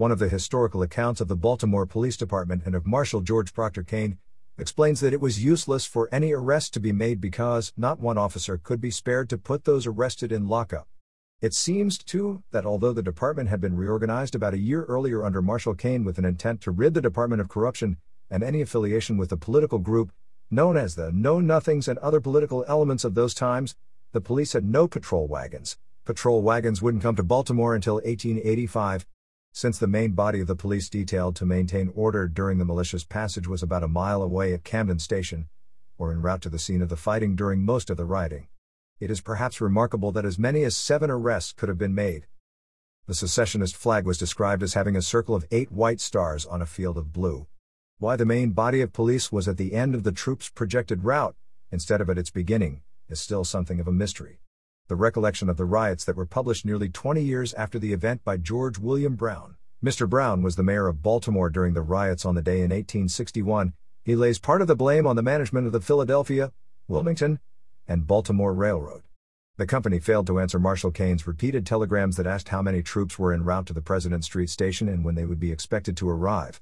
One of the historical accounts of the Baltimore Police Department and of Marshal George Proctor Kane explains that it was useless for any arrest to be made because not one officer could be spared to put those arrested in lockup. It seems, too, that although the department had been reorganized about a year earlier under Marshal Kane with an intent to rid the department of corruption and any affiliation with the political group known as the Know-Nothings and other political elements of those times, the police had no patrol wagons. Patrol wagons wouldn't come to Baltimore until 1885. Since the main body of the police detailed to maintain order during the militia's passage was about a mile away at Camden Station, or en route to the scene of the fighting during most of the rioting. It is perhaps remarkable that as many as 7 arrests could have been made. The secessionist flag was described as having a circle of 8 white stars on a field of blue. Why the main body of police was at the end of the troops' projected route, instead of at its beginning, is still something of a mystery. The recollection of the riots that were published nearly 20 years after the event by George William Brown. Mr. Brown was the mayor of Baltimore during the riots on the day in 1861. He lays part of the blame on the management of the Philadelphia, Wilmington, and Baltimore Railroad. The company failed to answer Marshal Kane's repeated telegrams that asked how many troops were en route to the President Street Station and when they would be expected to arrive.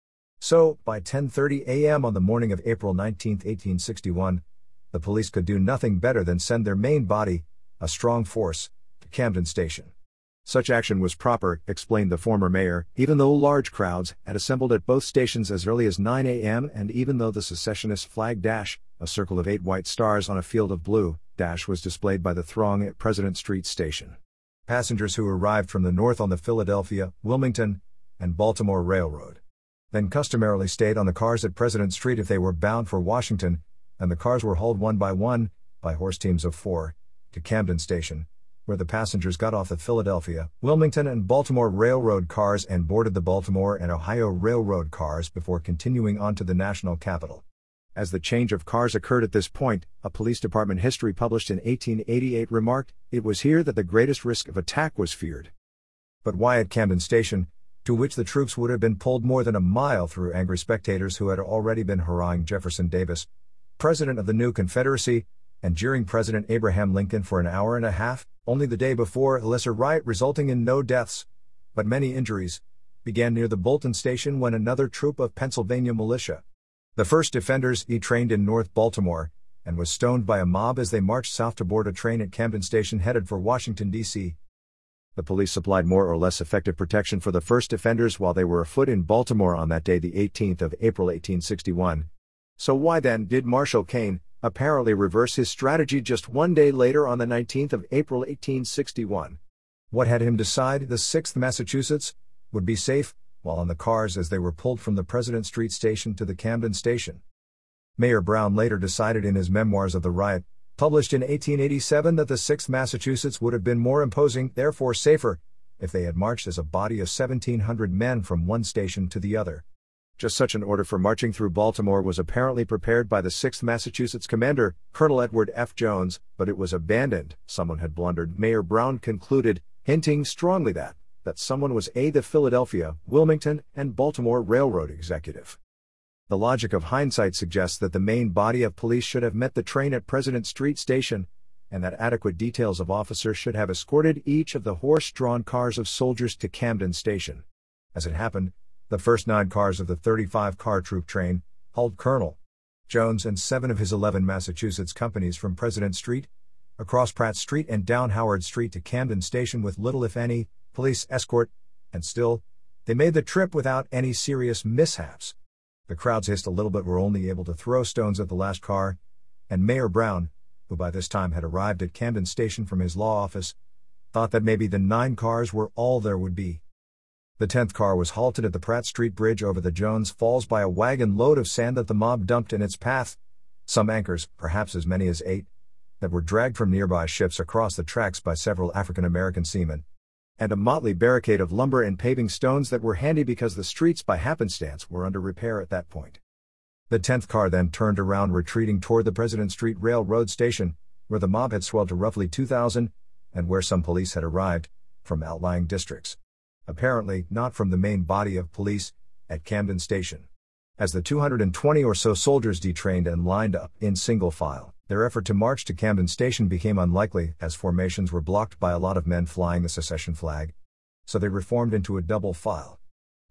So, by 10:30 a.m. on the morning of April 19, 1861, the police could do nothing better than send their main body, a strong force, to Camden Station. Such action was proper, explained the former mayor, even though large crowds had assembled at both stations as early as 9 a.m. and even though the secessionist flag a circle of 8 white stars on a field of blue, was displayed by the throng at President Street Station. Passengers who arrived from the north on the Philadelphia, Wilmington, and Baltimore Railroad then customarily stayed on the cars at President Street if they were bound for Washington, and the cars were hauled one by horse teams of 4, to Camden Station, where the passengers got off the Philadelphia, Wilmington and Baltimore Railroad cars and boarded the Baltimore and Ohio Railroad cars before continuing on to the national capital. As the change of cars occurred at this point, a police department history published in 1888 remarked, "It was here that the greatest risk of attack was feared." But why at Camden Station, to which the troops would have been pulled more than a mile through angry spectators who had already been hurrahing Jefferson Davis, President of the new Confederacy, and jeering President Abraham Lincoln for an hour and a half, only the day before a lesser riot resulting in no deaths, but many injuries, began near the Bolton Station when another troop of Pennsylvania militia, the 1st Defenders, trained in North Baltimore, and was stoned by a mob as they marched south to board a train at Camden Station headed for Washington, D.C. The police supplied more or less effective protection for the 1st Defenders while they were afoot in Baltimore on that day, the 18th of April 1861. So why then did Marshal Kane apparently reverse his strategy just one day later on the 19th of April 1861? What had him decide the 6th Massachusetts would be safe while on the cars as they were pulled from the President Street Station to the Camden Station? Mayor Brown later decided in his Memoirs of the Riot, published in 1887, that the 6th Massachusetts would have been more imposing, therefore safer, if they had marched as a body of 1,700 men from one station to the other. Just such an order for marching through Baltimore was apparently prepared by the 6th Massachusetts commander, Colonel Edward F. Jones, but it was abandoned. Someone had blundered, Mayor Brown concluded, hinting strongly that someone was the Philadelphia, Wilmington, and Baltimore Railroad executive. The logic of hindsight suggests that the main body of police should have met the train at President Street Station, and that adequate details of officers should have escorted each of the horse-drawn cars of soldiers to Camden Station. As it happened, the first 9 cars of the 35-car troop train hauled Colonel Jones and 7 of his 11 Massachusetts companies from President Street, across Pratt Street and down Howard Street to Camden Station with little, if any, police escort, and still, they made the trip without any serious mishaps. The crowds hissed a little but were only able to throw stones at the last car, and Mayor Brown, who by this time had arrived at Camden Station from his law office, thought that maybe the 9 cars were all there would be. The 10th car was halted at the Pratt Street Bridge over the Jones Falls by a wagon load of sand that the mob dumped in its path, some anchors, perhaps as many as 8, that were dragged from nearby ships across the tracks by several African-American seamen, and a motley barricade of lumber and paving stones that were handy because the streets by happenstance were under repair at that point. The 10th car then turned around, retreating toward the President Street Railroad Station, where the mob had swelled to roughly 2,000, and where some police had arrived, from outlying districts. Apparently, not from the main body of police, at Camden Station. As the 220 or so soldiers detrained and lined up in single file, their effort to march to Camden Station became unlikely, as formations were blocked by a lot of men flying the secession flag. So they reformed into a double file.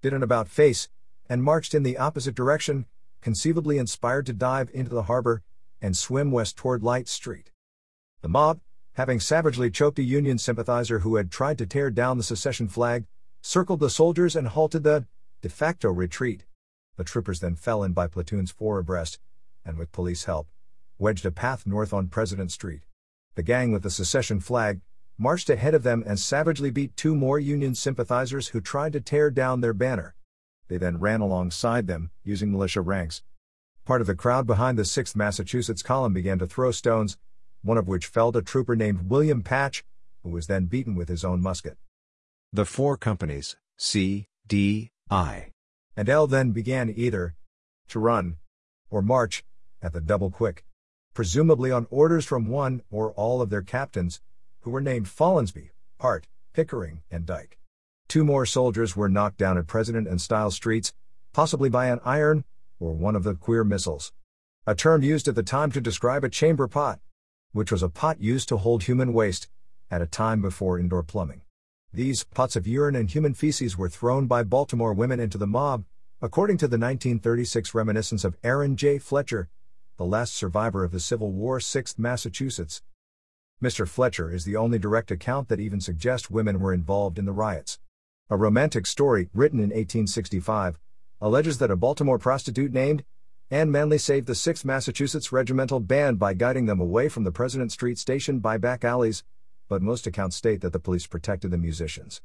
did an about-face, and marched in the opposite direction, conceivably inspired to dive into the harbor and swim west toward Light Street. The mob, having savagely choked a Union sympathizer who had tried to tear down the secession flag, circled the soldiers and halted the de facto retreat. The troopers then fell in by platoons 4 abreast, and with police help, wedged a path north on President Street. The gang with the secession flag marched ahead of them and savagely beat 2 more Union sympathizers who tried to tear down their banner. They then ran alongside them, using militia ranks. Part of the crowd behind the 6th Massachusetts column began to throw stones, one of which felled a trooper named William Patch, who was then beaten with his own musket. The 4 companies, C, D, I, and L then began either to run or march at the double quick, presumably on orders from one or all of their captains, who were named Follansby, Hart, Pickering, and Dyke. 2 more soldiers were knocked down at President and Stiles Streets, possibly by an iron or one of the queer missiles, a term used at the time to describe a chamber pot, which was a pot used to hold human waste at a time before indoor plumbing. These pots of urine and human feces were thrown by Baltimore women into the mob, according to the 1936 reminiscence of Aaron J. Fletcher, the last survivor of the Civil War, 6th Massachusetts. Mr. Fletcher is the only direct account that even suggests women were involved in the riots. A romantic story, written in 1865, alleges that a Baltimore prostitute named Anne Manley saved the 6th Massachusetts Regimental Band by guiding them away from the President Street station by back alleys, but most accounts state that the police protected the musicians.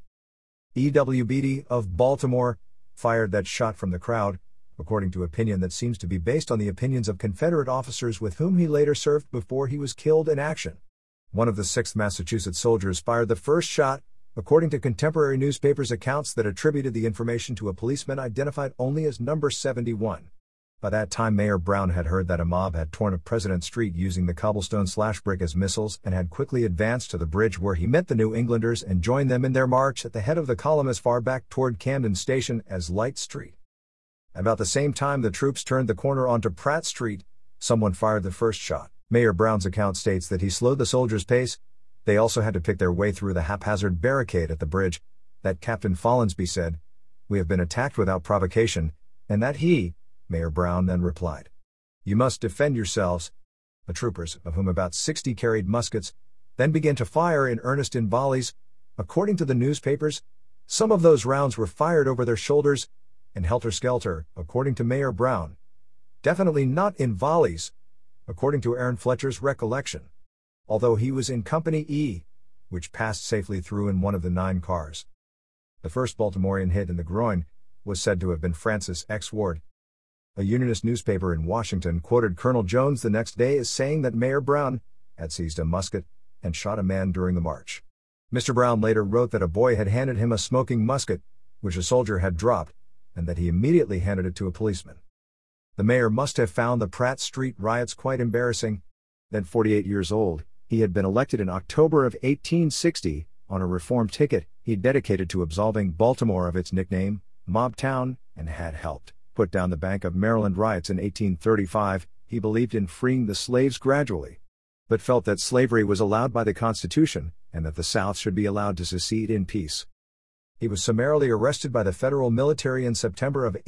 E.W. Beatty of Baltimore fired that shot from the crowd, according to opinion that seems to be based on the opinions of Confederate officers with whom he later served before he was killed in action. One of the 6th Massachusetts soldiers fired the first shot, according to contemporary newspapers' accounts that attributed the information to a policeman identified only as number 71. By that time Mayor Brown had heard that a mob had torn up President Street using the cobblestone/brick as missiles and had quickly advanced to the bridge where he met the New Englanders and joined them in their march at the head of the column as far back toward Camden Station as Light Street. About the same time the troops turned the corner onto Pratt Street, someone fired the first shot. Mayor Brown's account states that he slowed the soldiers' pace. They also had to pick their way through the haphazard barricade at the bridge, that Captain Follansby said, "We have been attacked without provocation," and that he, Mayor Brown, then replied, "You must defend yourselves." The troopers, of whom about 60 carried muskets, then began to fire in earnest in volleys. According to the newspapers, some of those rounds were fired over their shoulders, and helter-skelter, according to Mayor Brown. Definitely not in volleys, according to Aaron Fletcher's recollection. Although he was in Company E, which passed safely through in one of the 9 cars. The first Baltimorean hit in the groin was said to have been Francis X. Ward. A Unionist newspaper in Washington quoted Colonel Jones the next day as saying that Mayor Brown had seized a musket and shot a man during the march. Mr. Brown later wrote that a boy had handed him a smoking musket, which a soldier had dropped, and that he immediately handed it to a policeman. The mayor must have found the Pratt Street riots quite embarrassing. Then 48 years old, he had been elected in October of 1860, on a reform ticket he dedicated to absolving Baltimore of its nickname, Mobtown, and had helped put down the Bank of Maryland riots in 1835. He believed in freeing the slaves gradually, but felt that slavery was allowed by the Constitution, and that the South should be allowed to secede in peace. He was summarily arrested by the federal military in September of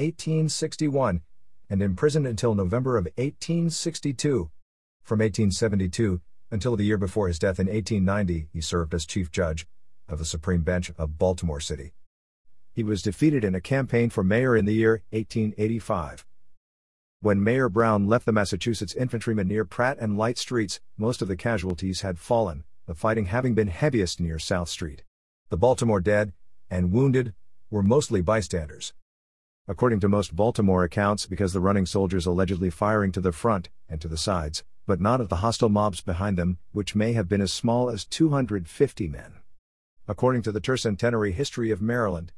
1861, and imprisoned until November of 1862. From 1872, until the year before his death in 1890, he served as Chief Judge of the Supreme Bench of Baltimore City. He was defeated in a campaign for mayor in the year 1885. When Mayor Brown left the Massachusetts infantrymen near Pratt and Light Streets, most of the casualties had fallen, the fighting having been heaviest near South Street. The Baltimore dead and wounded were mostly bystanders. According to most Baltimore accounts, because the running soldiers allegedly firing to the front and to the sides, but not at the hostile mobs behind them, which may have been as small as 250 men. According to the Tercentenary History of Maryland,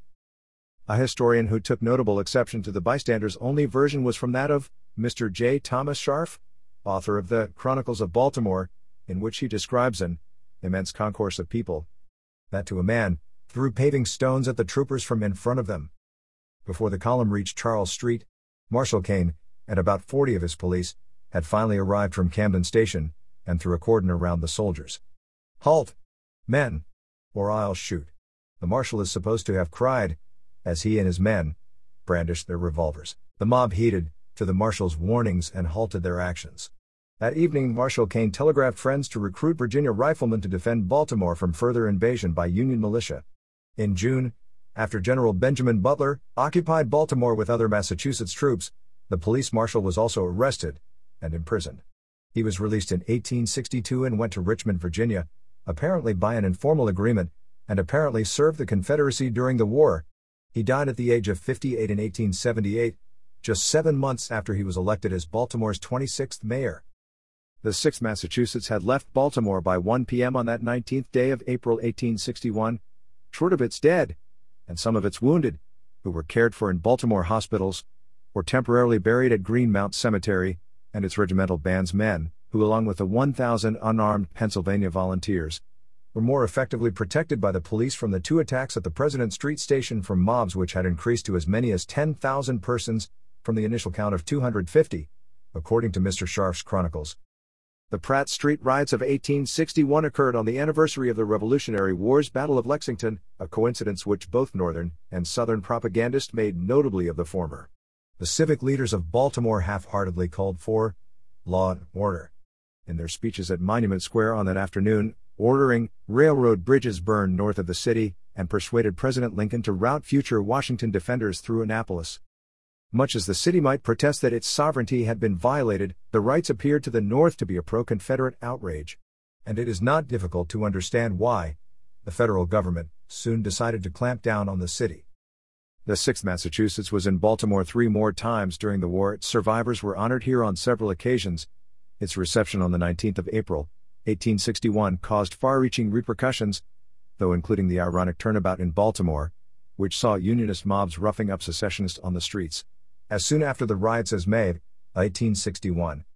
a historian who took notable exception to the bystanders-only version was from that of Mr. J. Thomas Scharf, author of the Chronicles of Baltimore, in which he describes an immense concourse of people that to a man threw paving stones at the troopers from in front of them. Before the column reached Charles Street, Marshal Kane, and about 40 of his police, had finally arrived from Camden Station, and threw a cordon around the soldiers. "Halt! Men! Or I'll shoot!" the marshal is supposed to have cried, as he and his men brandished their revolvers. The mob heeded to the marshal's warnings and halted their actions. That evening, Marshal Kane telegraphed friends to recruit Virginia riflemen to defend Baltimore from further invasion by Union militia. In June, after General Benjamin Butler occupied Baltimore with other Massachusetts troops, the police marshal was also arrested and imprisoned. He was released in 1862 and went to Richmond, Virginia, apparently by an informal agreement, and apparently served the Confederacy during the war. He died at the age of 58 in 1878, just 7 months after he was elected as Baltimore's 26th mayor. The 6th Massachusetts had left Baltimore by 1 p.m. on that 19th day of April 1861, short of its dead, and some of its wounded, who were cared for in Baltimore hospitals, or temporarily buried at Greenmount Cemetery, and its regimental band's men, who along with the 1,000 unarmed Pennsylvania volunteers, were more effectively protected by the police from the 2 attacks at the President Street station from mobs which had increased to as many as 10,000 persons, from the initial count of 250, according to Mr. Scharf's chronicles. The Pratt Street riots of 1861 occurred on the anniversary of the Revolutionary War's Battle of Lexington, a coincidence which both Northern and Southern propagandists made notably of the former. The civic leaders of Baltimore half-heartedly called for law and order in their speeches at Monument Square on that afternoon, ordering railroad bridges burned north of the city, and persuaded President Lincoln to route future Washington defenders through Annapolis. Much as the city might protest that its sovereignty had been violated, the rights appeared to the North to be a pro-Confederate outrage. And it is not difficult to understand why the federal government soon decided to clamp down on the city. The 6th Massachusetts was in Baltimore 3 more times during the war. Its survivors were honored here on several occasions. Its reception on the 19th of April, 1861 caused far-reaching repercussions, though including the ironic turnabout in Baltimore, which saw Unionist mobs roughing up secessionists on the streets. As soon after the riots as May 1861,